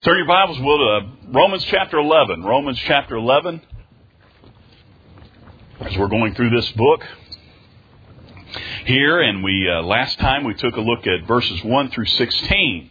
Turn your Bibles, will, to Romans chapter 11. Romans chapter 11. As we're going through this book here, and last time we took a look at verses 1 through 16.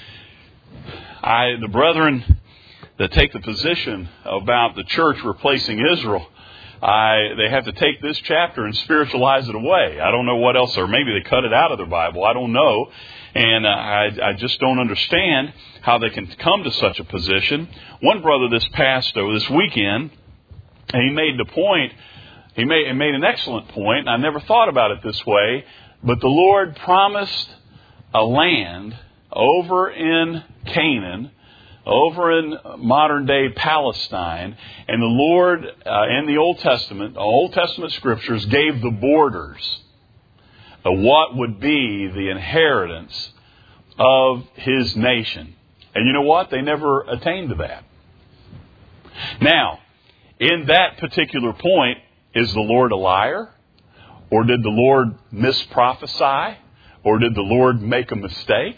The brethren that take the position about the church replacing Israel, they have to take this chapter and spiritualize it away. I don't know what else, or maybe they cut it out of their Bible. I don't know. And I just don't understand how they can come to such a position. One brother this weekend, he made the point, he made an excellent point, and I never thought about it this way, but the Lord promised a land over in Canaan, over in modern-day Palestine, and the Lord, in the Old Testament Scriptures gave the borders of what would be the inheritance of His nation. And you know what? They never attained to that. Now, in that particular point, is the Lord a liar? Or did the Lord misprophesy? Or did the Lord make a mistake?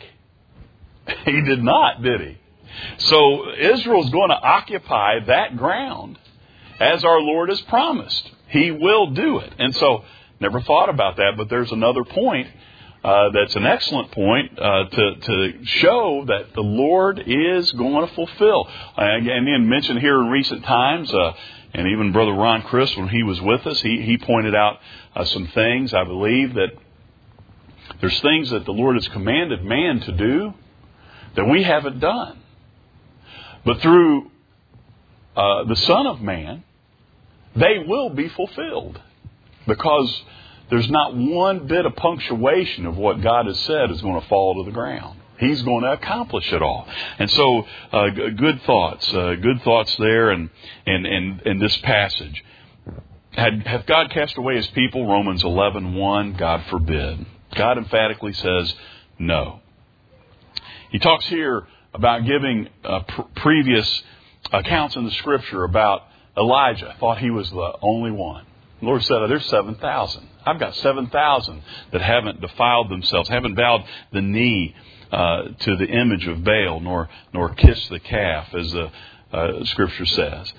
He did not, did He? So Israel's going to occupy that ground as our Lord has promised. He will do it. And so, never thought about that, but there's another point that's an excellent point to show that the Lord is going to fulfill. And then mentioned here in recent times, and even Brother Ron Chris, when he was with us, he pointed out some things. I believe that there's things that the Lord has commanded man to do that we haven't done. But through the Son of Man, they will be fulfilled. Because there's not one bit of punctuation of what God has said is going to fall to the ground. He's going to accomplish it all. And so, good thoughts there in this passage. Have God cast away His people? Romans 11:1, God forbid. God emphatically says no. He talks here about giving previous accounts in the Scripture about Elijah. Thought he was the only one. The Lord said, there's 7,000. I've got 7,000 that haven't defiled themselves, haven't bowed the knee to the image of Baal, nor kissed the calf, as the Scripture says.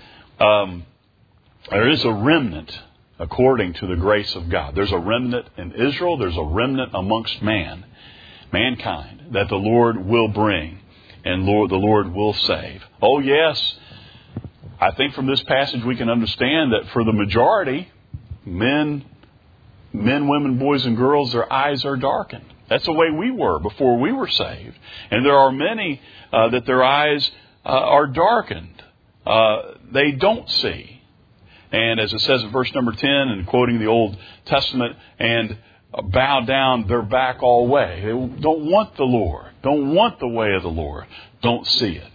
There is a remnant according to the grace of God. There's a remnant in Israel. There's a remnant amongst mankind, that the Lord will bring and the Lord will save. Oh, yes. I think from this passage we can understand that for the majority, men, women, boys, and girls, their eyes are darkened. That's the way we were before we were saved. And there are many that their eyes are darkened. They don't see. And as it says in verse number 10, and quoting the Old Testament, and bow down their back all way. They don't want the Lord. Don't want the way of the Lord. Don't see it.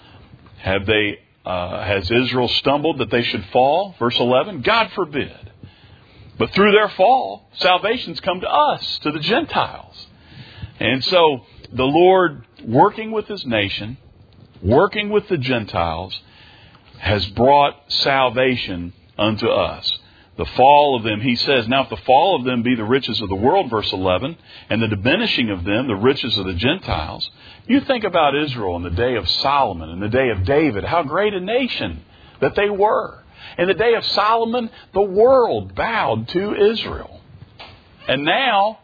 Has Israel stumbled that they should fall? Verse 11, God forbid. But through their fall, salvation's come to us, to the Gentiles. And so the Lord, working with His nation, working with the Gentiles, has brought salvation unto us. The fall of them, He says, now if the fall of them be the riches of the world, verse 11, and the diminishing of them, the riches of the Gentiles. You think about Israel in the day of Solomon, in the day of David, how great a nation that they were. In the day of Solomon, the world bowed to Israel. And now,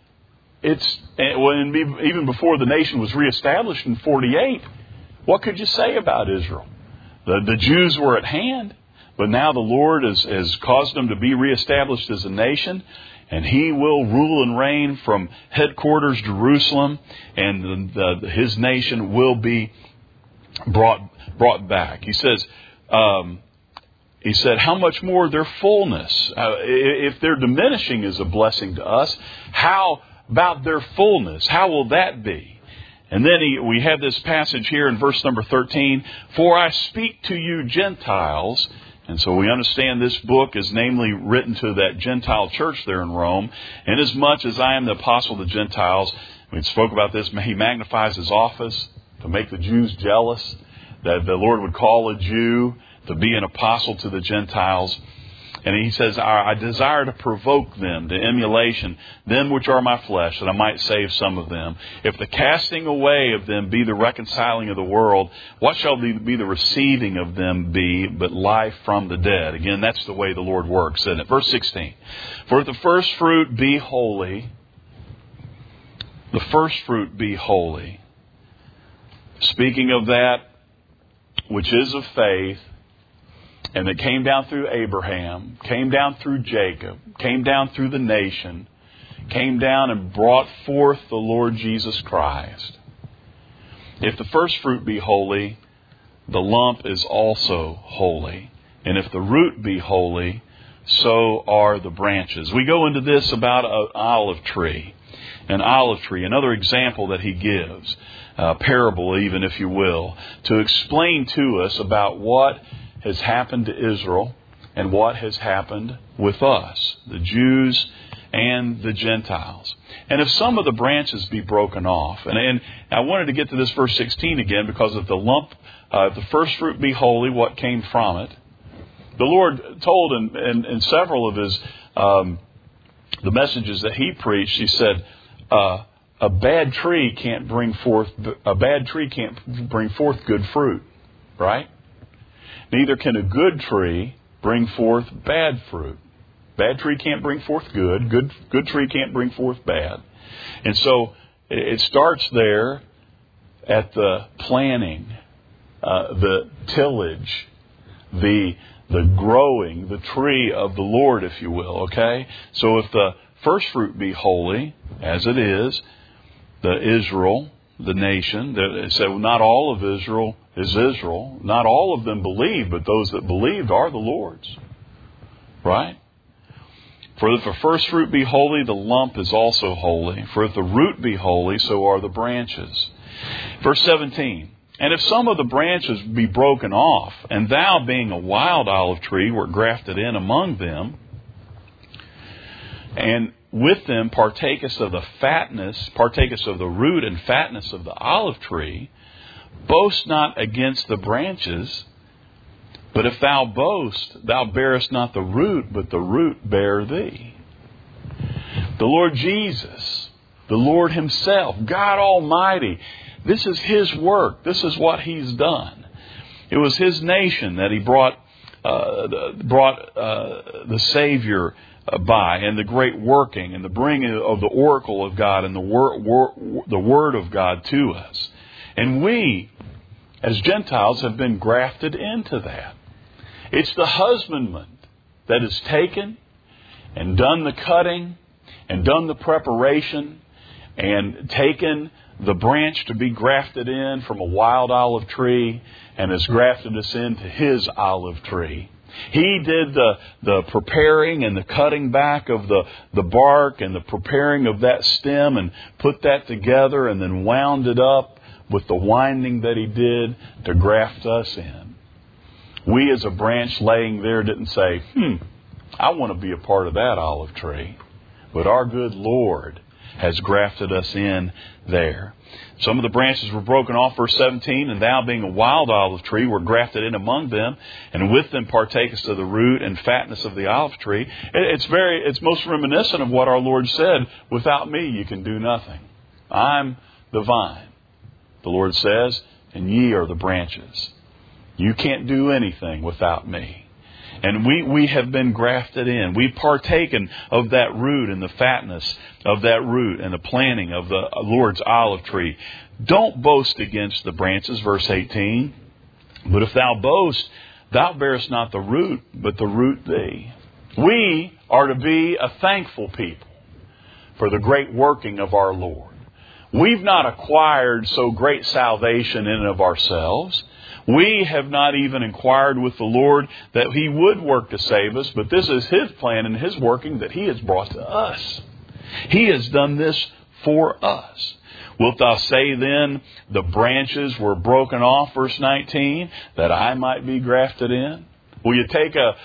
even before the nation was reestablished in 48, what could you say about Israel? The Jews were at hand, but now the Lord has caused them to be reestablished as a nation, and He will rule and reign from headquarters Jerusalem, and His nation will be brought back. He says, He said, how much more their fullness? If their diminishing is a blessing to us, how about their fullness? How will that be? And then we have this passage here in verse number 13. For I speak to you Gentiles. And so we understand this book is namely written to that Gentile church there in Rome. Inasmuch as I am the apostle of the Gentiles, we spoke about this, He magnifies His office to make the Jews jealous, that the Lord would call a Jew to be an apostle to the Gentiles. And he says, I desire to provoke them to emulation, them which are my flesh, that I might save some of them. If the casting away of them be the reconciling of the world, what shall be the receiving of them be but life from the dead? Again, that's the way the Lord works, isn't it? Verse 16. For if the first fruit be holy, the first fruit be holy. Speaking of that which is of faith, and that came down through Abraham, came down through Jacob, came down through the nation, came down and brought forth the Lord Jesus Christ. If the first fruit be holy, the lump is also holy. And if the root be holy, so are the branches. We go into this about an olive tree. An olive tree, another example that he gives, a parable even, if you will, to explain to us about what has happened to Israel and what has happened with us, the Jews and the Gentiles. And if some of the branches be broken off, and I wanted to get to this verse 16 again, because if the lump, if the first fruit be holy, what came from it? The Lord told in several of his the messages that he preached, he said, a bad tree can't bring forth good fruit, right? Neither can a good tree bring forth bad fruit. Bad tree can't bring forth good. Good tree can't bring forth bad. And so it starts there at the planting, the tillage, the growing, the tree of the Lord, if you will. Okay? So if the first fruit be holy, as it is, the Israel, the nation, it said not all of Israel is Israel. Not all of them believed, but those that believed are the Lord's. Right? For if the first fruit be holy, the lump is also holy. For if the root be holy, so are the branches. Verse 17. And if some of the branches be broken off, and thou, being a wild olive tree, wert grafted in among them, and with them partakest of the fatness, partakest of the root and fatness of the olive tree, boast not against the branches, but if thou boast, thou bearest not the root, but the root bear thee. The Lord Jesus, the Lord Himself, God Almighty, this is His work. This is what He's done. It was His nation that He brought the Savior by, and the great working and the bringing of the oracle of God and the Word of God to us. And we, as Gentiles, have been grafted into that. It's the husbandman that has taken and done the cutting and done the preparation and taken the branch to be grafted in from a wild olive tree and has grafted us into His olive tree. He did the preparing and the cutting back of the bark and the preparing of that stem and put that together and then wound it up with the winding that He did to graft us in. We as a branch laying there didn't say, I want to be a part of that olive tree. But our good Lord has grafted us in there. Some of the branches were broken off, verse 17, and thou, being a wild olive tree, were grafted in among them, and with them partakest of the root and fatness of the olive tree. It's most reminiscent of what our Lord said, without me you can do nothing. I'm the vine, the Lord says, and ye are the branches. You can't do anything without me. And we have been grafted in. We've partaken of that root and the fatness of that root and the planting of the Lord's olive tree. Don't boast against the branches, verse 18. But if thou boast, thou bearest not the root, but the root thee. We are to be a thankful people for the great working of our Lord. We've not acquired so great salvation in and of ourselves. We have not even inquired with the Lord that He would work to save us, but this is His plan and His working that He has brought to us. He has done this for us. Will thou say then, the branches were broken off, verse 19, that I might be grafted in? Will a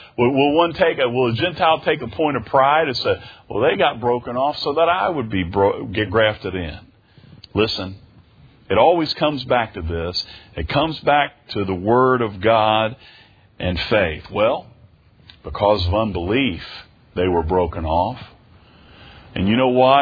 Gentile take a point of pride and say, well, they got broken off so that I would get grafted in? Listen. It always comes back to this. It comes back to the Word of God and faith. Well, because of unbelief, they were broken off. And you know what?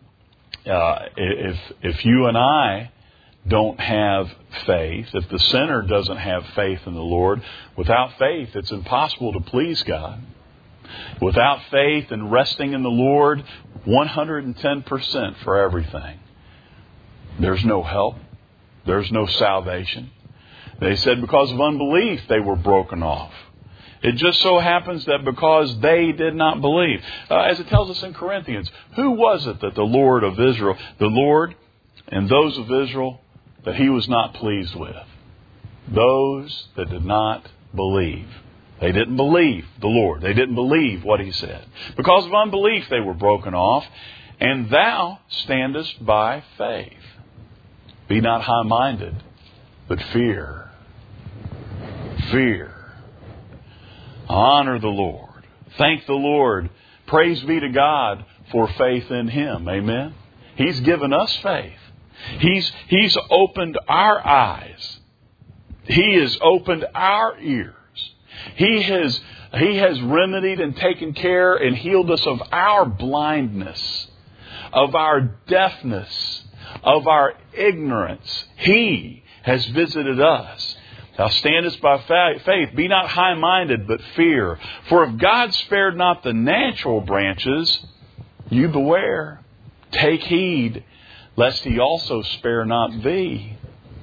If you and I don't have faith, if the sinner doesn't have faith in the Lord, without faith, it's impossible to please God. Without faith and resting in the Lord, 110% for everything. There's no help. There's no salvation. They said because of unbelief, they were broken off. It just so happens that because they did not believe. As it tells us in Corinthians, who was it that the Lord of Israel, the Lord and those of Israel, that He was not pleased with? Those that did not believe. They didn't believe the Lord. They didn't believe what He said. Because of unbelief, they were broken off. And thou standest by faith. Be not high-minded, but fear. Fear. Honor the Lord. Thank the Lord. Praise be to God for faith in Him. Amen. He's given us faith. He's opened our eyes. He has opened our ears. He has remedied and taken care and healed us of our blindness, of our deafness, of our ignorance. He has visited us. Thou standest by faith. Be not high-minded, but fear. For if God spared not the natural branches, you beware. Take heed, lest He also spare not thee.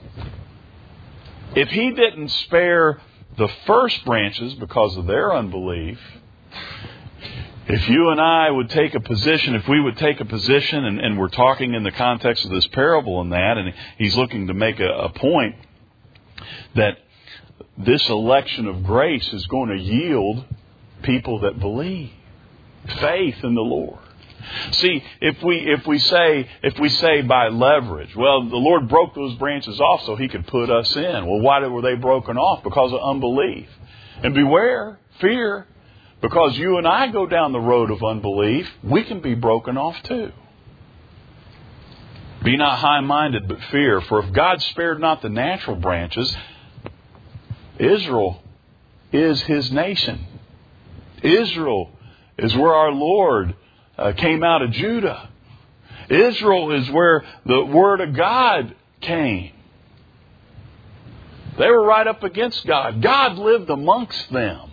If He didn't spare the first branches because of their unbelief, if you and I would take a position, if we would take a position, and we're talking in the context of this parable and that, and He's looking to make a point that this election of grace is going to yield people that believe, faith in the Lord. See, if we say by leverage, well, the Lord broke those branches off so He could put us in. Well, why were they broken off? Because of unbelief. And beware, fear, because you and I go down the road of unbelief, we can be broken off too. Be not high-minded, but fear. For if God spared not the natural branches, Israel is His nation. Israel is where our Lord came out of Judah. Israel is where the Word of God came. They were right up against God. God lived amongst them.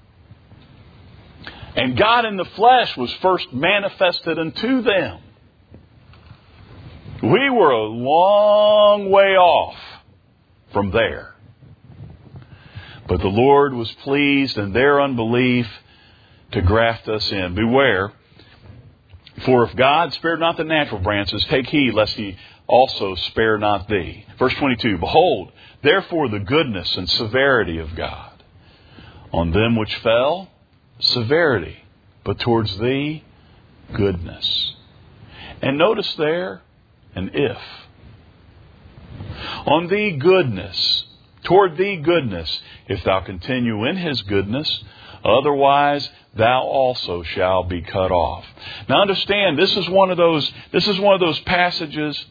And God in the flesh was first manifested unto them. We were a long way off from there. But the Lord was pleased in their unbelief to graft us in. Beware. For if God spared not the natural branches, take heed lest He also spare not thee. Verse 22, behold, therefore the goodness and severity of God. On them which fell, severity, but towards thee, goodness. And notice there, an if. On thee, goodness. Toward thee, goodness, if thou continue in His goodness. Otherwise, thou also shalt be cut off. Now understand, this is one of those passages.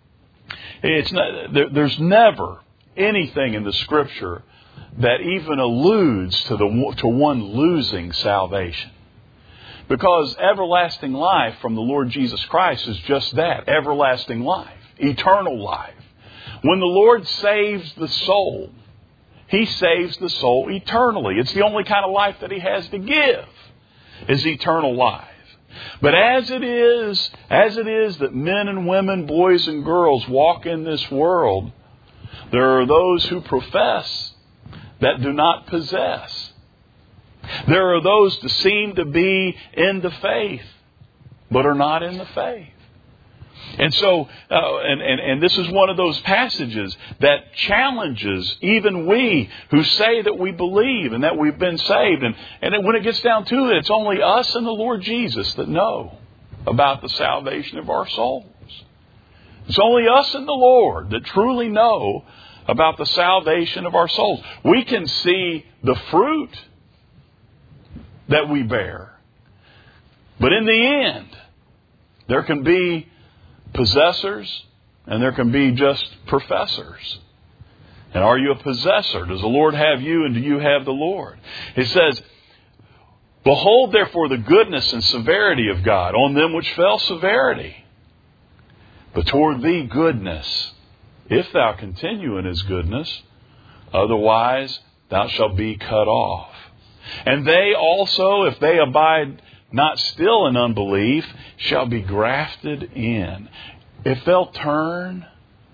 There's never anything in the Scripture that even alludes to one losing salvation. Because everlasting life from the Lord Jesus Christ is just that, everlasting life, eternal life. When the Lord saves the soul, He saves the soul eternally. It's the only kind of life that He has to give, is eternal life. But as it is that men and women, boys and girls walk in this world, there are those who profess that do not possess. There are those that seem to be in the faith, but are not in the faith. And so, and this is one of those passages that challenges even we who say that we believe and that we've been saved. And when it gets down to it, it's only us and the Lord Jesus that know about the salvation of our souls. It's only us and the Lord that truly know about the salvation of our souls. We can see the fruit that we bear. But in the end, there can be possessors and there can be just professors. And are you a possessor? Does the Lord have you and do you have the Lord? It says, Behold, therefore, the goodness and severity of God. On them which fell, severity. But toward thee, goodness, if thou continue in his goodness. Otherwise, thou shalt be cut off. And they also, if they abide not still in unbelief, shall be grafted in. If they'll turn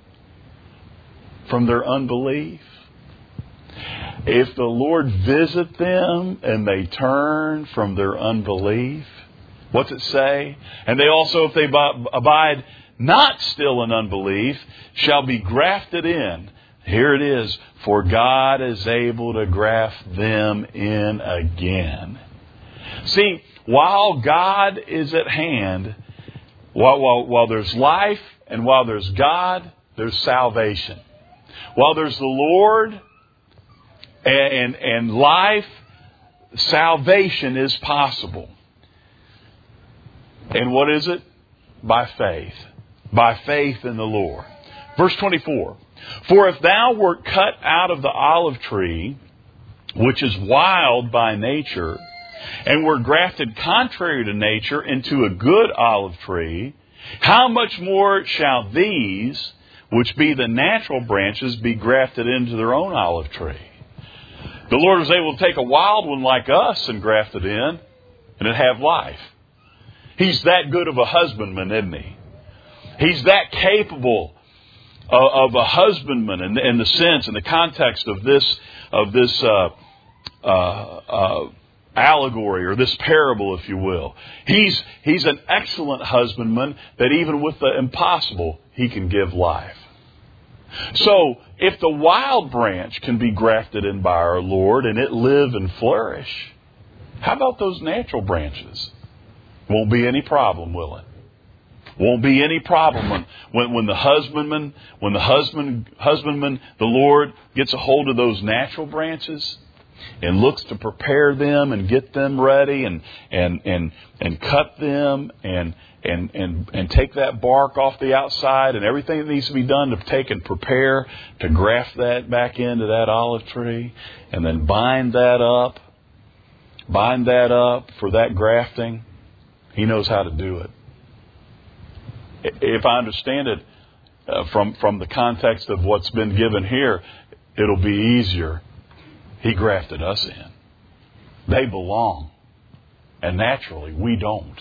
from their unbelief, if the Lord visit them and they turn from their unbelief, what's it say? And they also, if they abide not still in unbelief, shall be grafted in. Here it is. For God is able to graft them in again. See, while God is at hand, while there's life and while there's God, there's salvation. While there's the Lord and life, salvation is possible. And what is it? By faith. By faith in the Lord. Verse 24. For if thou wert cut out of the olive tree, which is wild by nature, and were grafted contrary to nature into a good olive tree, how much more shall these, which be the natural branches, be grafted into their own olive tree? The Lord was able to take a wild one like us and graft it in, and it'd have life. He's that good of a husbandman, isn't he? He's that capable of a husbandman in the sense, in the context of this allegory or this parable, if you will. He's an excellent husbandman that even with the impossible, he can give life. So, if the wild branch can be grafted in by our Lord and it live and flourish, how about those natural branches? Won't be any problem, will it? Won't be any problem when the husbandman, the Lord gets a hold of those natural branches and looks to prepare them and get them ready and cut them and take that bark off the outside and everything that needs to be done to take and prepare to graft that back into that olive tree and then bind that up for that grafting. He knows how to do it. If I understand it from the context of what's been given here, it'll be easier. He grafted us in. They belong. And naturally, we don't.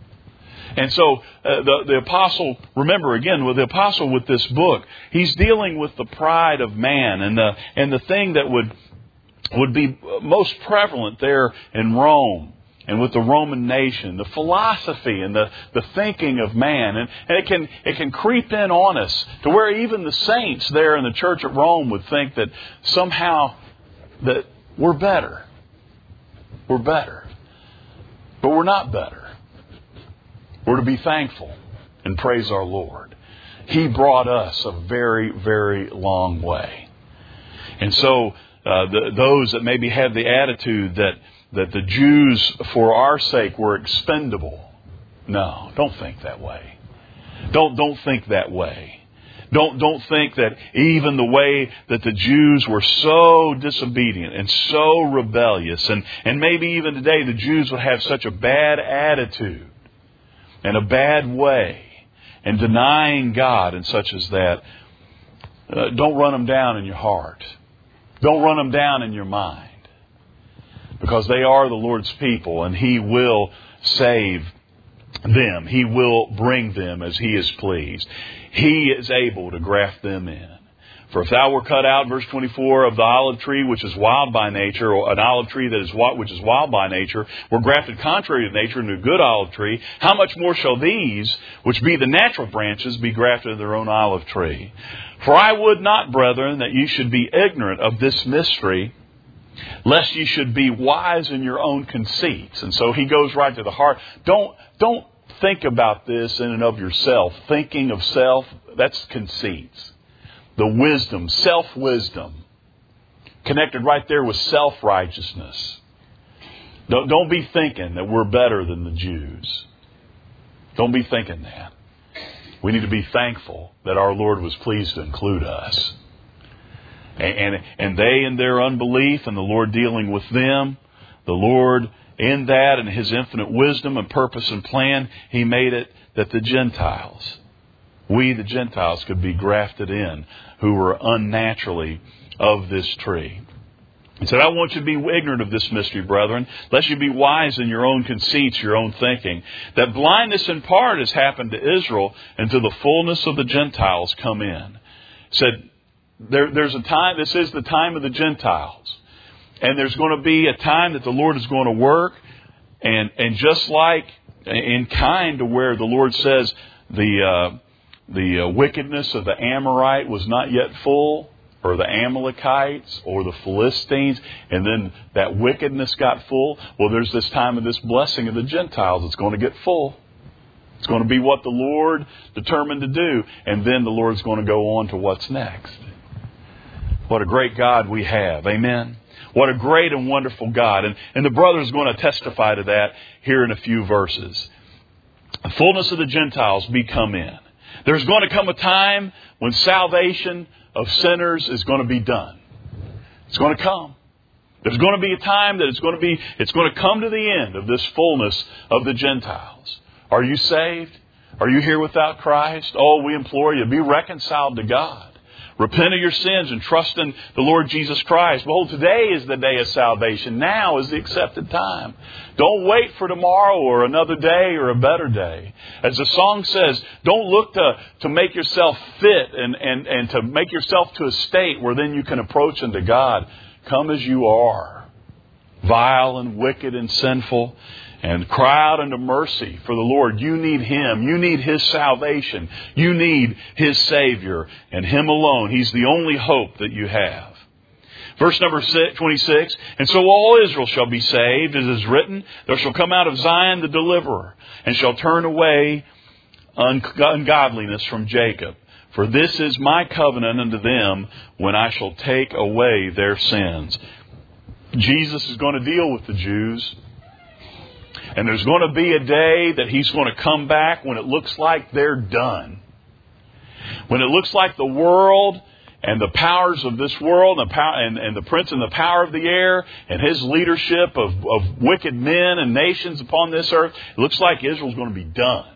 And so the apostle, remember again, with the apostle with this book, he's dealing with the pride of man and the thing that would be most prevalent there in Rome. And with the Roman nation, the philosophy and the thinking of man. And it can creep in on us to where even the saints there in the church at Rome would think that somehow that we're better. We're better. But we're not better. We're to be thankful and praise our Lord. He brought us a very, very long way. And so those that maybe have the attitude that the Jews, for our sake, were expendable. No, don't think that way. Don't think that way. Don't think that even the way that the Jews were so disobedient and so rebellious, and maybe even today the Jews would have such a bad attitude and a bad way and denying God and such as that. Don't run them down in your heart. Don't run them down in your mind. Because they are the Lord's people and He will save them. He will bring them as He is pleased. He is able to graft them in. For if thou were cut out, verse 24, of the olive tree which is wild by nature, or an olive tree which is wild by nature, were grafted contrary to nature into a good olive tree, how much more shall these, which be the natural branches, be grafted into their own olive tree? For I would not, brethren, that ye should be ignorant of this mystery, lest ye should be wise in your own conceits. And so he goes right to the heart. Don't think about this in and of yourself. Thinking of self, that's conceits. The wisdom, self-wisdom, connected right there with self-righteousness. Don't be thinking that we're better than the Jews. Don't be thinking that. We need to be thankful that our Lord was pleased to include us. And they in their unbelief and the Lord dealing with them, the Lord in that and His infinite wisdom and purpose and plan, He made it that the Gentiles, we the Gentiles, could be grafted in who were unnaturally of this tree. He said, I want you to be ignorant of this mystery, brethren, lest you be wise in your own conceits, your own thinking, that blindness in part has happened to Israel, and to the fullness of the Gentiles come in. He said, there's a time, this is the time of the Gentiles. And there's going to be a time that the Lord is going to work. And just like in kind to where the Lord says the wickedness of the Amorite was not yet full, or the Amalekites, or the Philistines, and then that wickedness got full. Well, there's this time of this blessing of the Gentiles that's going to get full. It's going to be what the Lord determined to do. And then the Lord's going to go on to what's next. What a great God we have. Amen. What a great and wonderful God. And the brother is going to testify to that here in a few verses. The fullness of the Gentiles be come in. There's going to come a time when salvation of sinners is going to be done. It's going to come. There's going to be a time that it's going to come to the end of this fullness of the Gentiles. Are you saved? Are you here without Christ? Oh, we implore you, be reconciled to God. Repent of your sins and trust in the Lord Jesus Christ. Behold, today is the day of salvation. Now is the accepted time. Don't wait for tomorrow or another day or a better day. As the song says, don't look to make yourself fit and to make yourself to a state where then you can approach unto God. Come as you are, vile and wicked and sinful, and cry out unto mercy for the Lord. You need Him. You need His salvation. You need His Savior, and Him alone. He's the only hope that you have. Verse number 26, and so all Israel shall be saved, as is written, there shall come out of Zion the deliverer, and shall turn away ungodliness from Jacob. For this is my covenant unto them when I shall take away their sins. Jesus is going to deal with the Jews. And there's going to be a day that He's going to come back when it looks like they're done. When it looks like the world and the powers of this world and the prince and the power of the air and his leadership of wicked men and nations upon this earth, it looks like Israel's going to be done.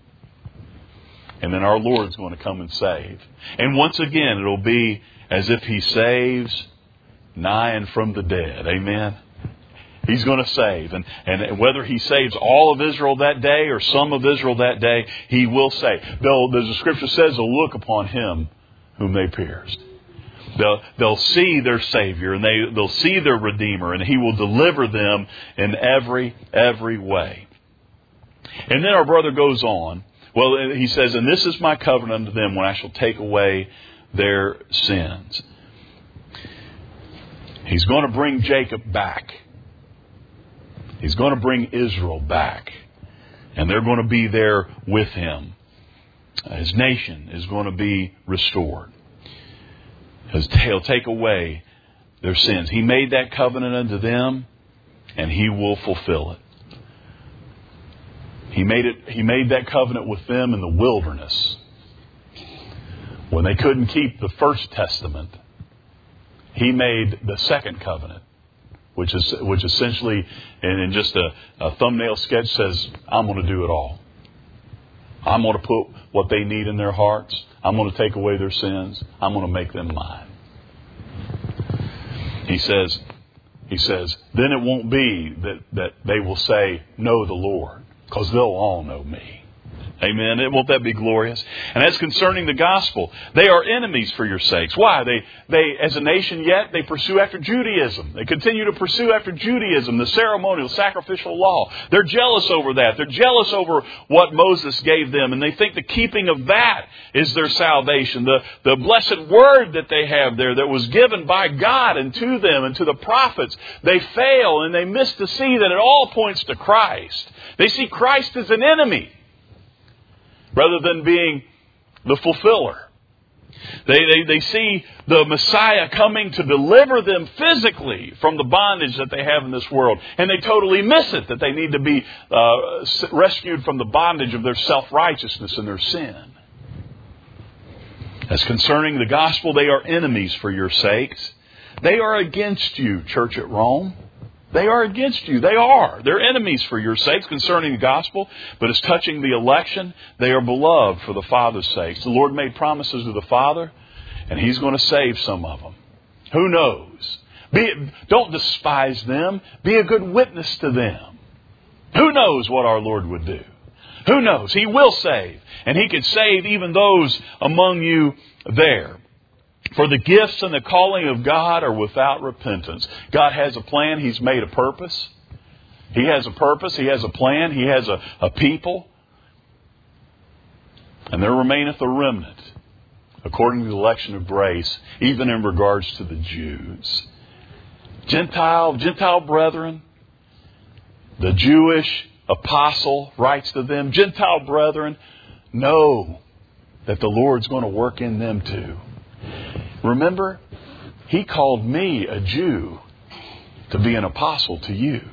And then our Lord's going to come and save. And once again, it'll be as if He saves nigh and from the dead. Amen. He's going to save. And whether He saves all of Israel that day or some of Israel that day, He will save. The Scripture says they'll look upon Him whom they pierced. They'll see their Savior and they'll see their Redeemer, and He will deliver them in every way. And then our brother goes on. Well, he says, and this is my covenant unto them when I shall take away their sins. He's going to bring Jacob back. He's going to bring Israel back. And they're going to be there with Him. His nation is going to be restored. He'll take away their sins. He made that covenant unto them, and He will fulfill it. He made that covenant with them in the wilderness when they couldn't keep the first testament. He made the second covenant, which essentially, in just a thumbnail sketch, says, I'm going to do it all. I'm going to put what they need in their hearts. I'm going to take away their sins. I'm going to make them mine. He says, then it won't be that they will say, know the Lord, because they'll all know me. Amen. Won't that be glorious? And as concerning the gospel, they are enemies for your sakes. Why? They as a nation yet, they pursue after Judaism. They continue to pursue after Judaism, the ceremonial, sacrificial law. They're jealous over that. They're jealous over what Moses gave them. And they think the keeping of that is their salvation. The blessed word that they have there that was given by God and to them and to the prophets. They fail and they miss to see that it all points to Christ. They see Christ as an enemy, rather than being the fulfiller. They see the Messiah coming to deliver them physically from the bondage that they have in this world. And they totally miss it, that they need to be rescued from the bondage of their self-righteousness and their sin. As concerning the gospel, they are enemies for your sakes. They are against you, church at Rome. They are against you. They are. They're enemies for your sakes concerning the gospel. But as touching the election, they are beloved for the Father's sakes. The Lord made promises to the Father, and He's going to save some of them. Who knows? Don't despise them. Be a good witness to them. Who knows what our Lord would do? Who knows? He will save. And He could save even those among you there. For the gifts and the calling of God are without repentance. God has a plan. He's made a purpose. He has a purpose. He has a plan. He has a people. And there remaineth a remnant, according to the election of grace, even in regards to the Jews. Gentile brethren, the Jewish apostle writes to them, Gentile brethren, know that the Lord's going to work in them too. Remember, He called me, a Jew, to be an apostle to you.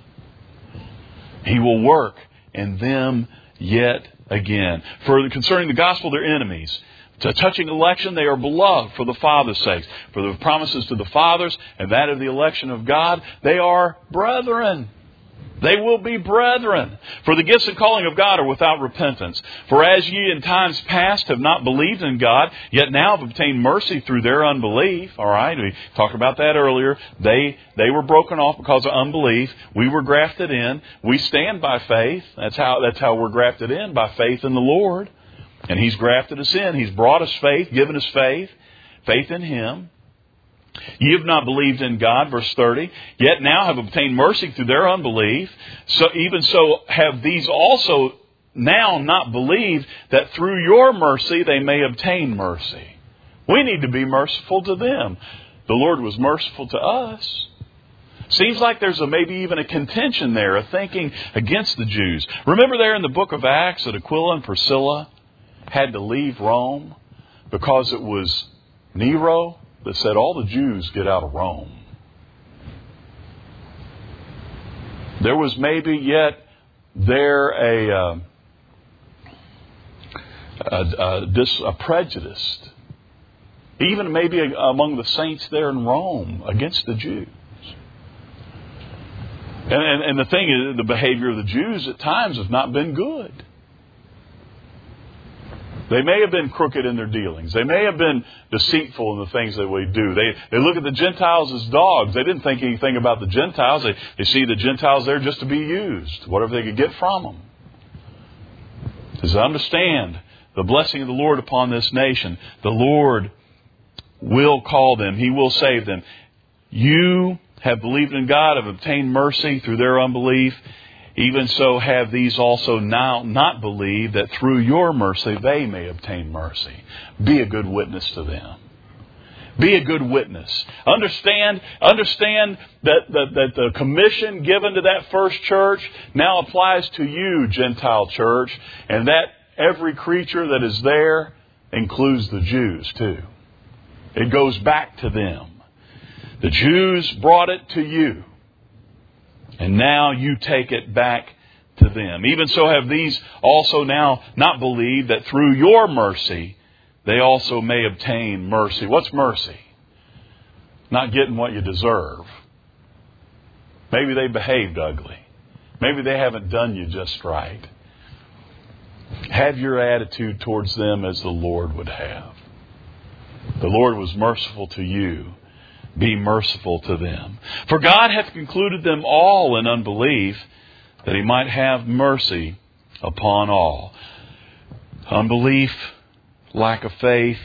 He will work in them yet again. For concerning the gospel, they're enemies. To touching election, they are beloved for the Father's sake. For the promises to the fathers and that of the election of God, they are brethren. They will be brethren. For the gifts and calling of God are without repentance. For as ye in times past have not believed in God, yet now have obtained mercy through their unbelief. All right, we talked about that earlier. They were broken off because of unbelief. We were grafted in. We stand by faith. That's how we're grafted in, by faith in the Lord. And He's grafted us in. He's brought us faith, given us faith in Him. Ye have not believed in God, verse 30, yet now have obtained mercy through their unbelief. So even so have these also now not believed, that through your mercy they may obtain mercy. We need to be merciful to them. The Lord was merciful to us. Seems like there's maybe even a contention there, a thinking against the Jews. Remember there in the book of Acts that Aquila and Priscilla had to leave Rome because it was Nero that said, all the Jews get out of Rome. There was maybe yet there a prejudice, even maybe among the saints there in Rome, against the Jews. And the thing is, the behavior of the Jews at times has not been good. They may have been crooked in their dealings. They may have been deceitful in the things that we do. They look at the Gentiles as dogs. They didn't think anything about the Gentiles. They see the Gentiles there just to be used, whatever they could get from them. As I understand the blessing of the Lord upon this nation, the Lord will call them. He will save them. You have believed in God, have obtained mercy through their unbelief. Even so have these also now not believed, that through your mercy they may obtain mercy. Be a good witness to them. Be a good witness. Understand that the commission given to that first church now applies to you, Gentile church, and that every creature that is there includes the Jews too. It goes back to them. The Jews brought it to you. And now you take it back to them. Even so have these also now not believed, that through your mercy they also may obtain mercy. What's mercy? Not getting what you deserve. Maybe they behaved ugly. Maybe they haven't done you just right. Have your attitude towards them as the Lord would have. The Lord was merciful to you. Be merciful to them. For God hath concluded them all in unbelief, that He might have mercy upon all. Unbelief, lack of faith,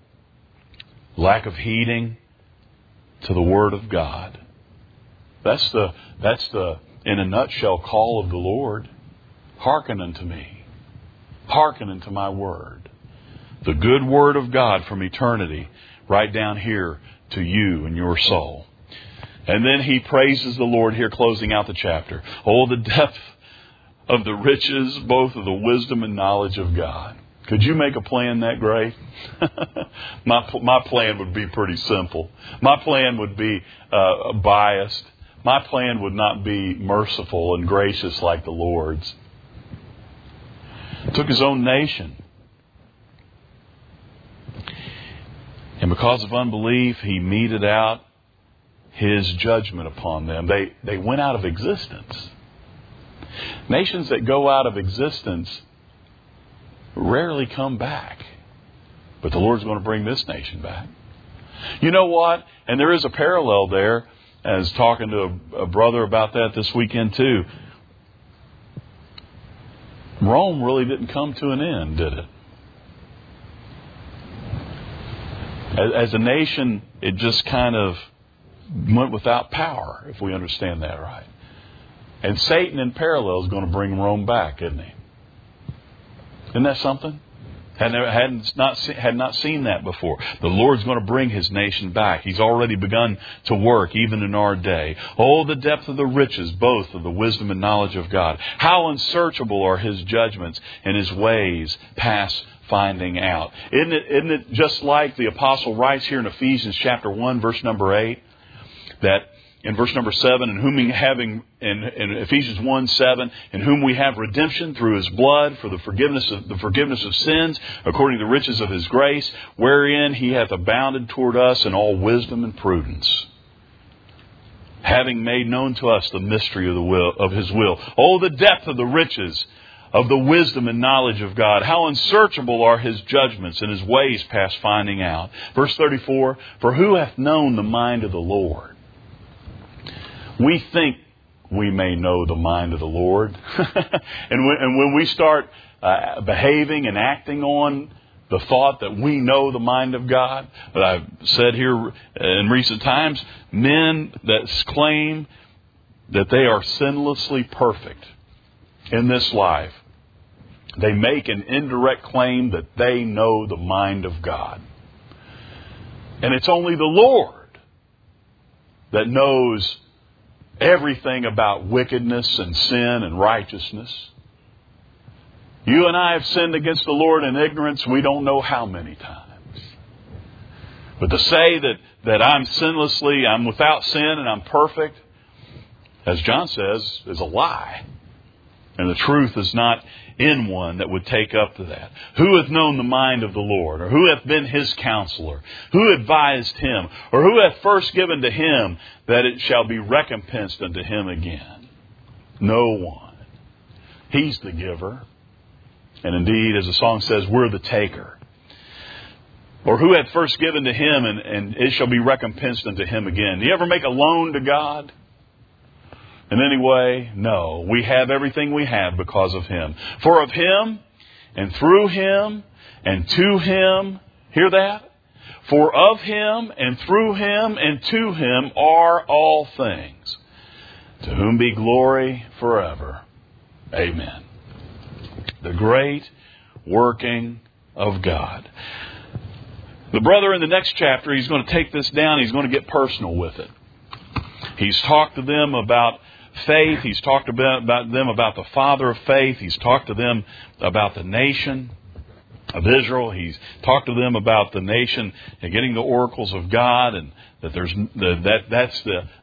lack of heeding to the Word of God. That's the in a nutshell call of the Lord. Hearken unto me. Hearken unto my word. The good Word of God from eternity right down here to you and your soul. And then he praises the Lord here, closing out the chapter. Oh, the depth of the riches, both of the wisdom and knowledge of God. Could you make a plan that great? My plan would be pretty simple. My plan would be biased. My plan would not be merciful and gracious like the Lord's. Took His own nation. And because of unbelief, He meted out His judgment upon them. They went out of existence. Nations that go out of existence rarely come back. But the Lord's going to bring this nation back. You know what? And there is a parallel there. I was talking to a brother about that this weekend too. Rome really didn't come to an end, did it? As a nation, it just kind of went without power, if we understand that right. And Satan in parallel is going to bring Rome back, isn't he? Isn't that something? Had not seen that before. The Lord's going to bring His nation back. He's already begun to work, even in our day. Oh, the depth of the riches, both of the wisdom and knowledge of God. How unsearchable are His judgments, and His ways past finding out. Isn't it just like the apostle writes here in Ephesians chapter 1, verse number 8, that in verse number 7, in whom we having, in Ephesians 1:7, in whom we have redemption through His blood for the forgiveness of sins, according to the riches of His grace, wherein He hath abounded toward us in all wisdom and prudence, having made known to us the mystery of His will. Oh, the depth of the riches of the wisdom and knowledge of God. How unsearchable are His judgments, and His ways past finding out. Verse 34, for who hath known the mind of the Lord? We think we may know the mind of the Lord. and when we start behaving and acting on the thought that we know the mind of God, but I've said here in recent times, men that claim that they are sinlessly perfect in this life, they make an indirect claim that they know the mind of God. And it's only the Lord that knows everything about wickedness and sin and righteousness. You and I have sinned against the Lord in ignorance, we don't know how many times. But to say that I'm without sin and I'm perfect, as John says, is a lie. And the truth is not in one that would take up to that. Who hath known the mind of the Lord? Or who hath been His counselor? Who advised Him? Or who hath first given to Him that it shall be recompensed unto Him again? No one. He's the giver. And indeed, as the song says, we're the taker. Or who hath first given to Him and it shall be recompensed unto Him again? Do you ever make a loan to God? In any way? No. We have everything we have because of Him. For of Him, and through Him, and to Him, hear that? For of Him, and through Him, and to Him are all things. To whom be glory forever. Amen. The great working of God. The brother in the next chapter, he's going to take this down. He's going to get personal with it. He's talked to them about faith. He's talked about them about the father of faith. He's talked to them about the nation of Israel. He's talked to them about the nation and getting the oracles of God, and that that's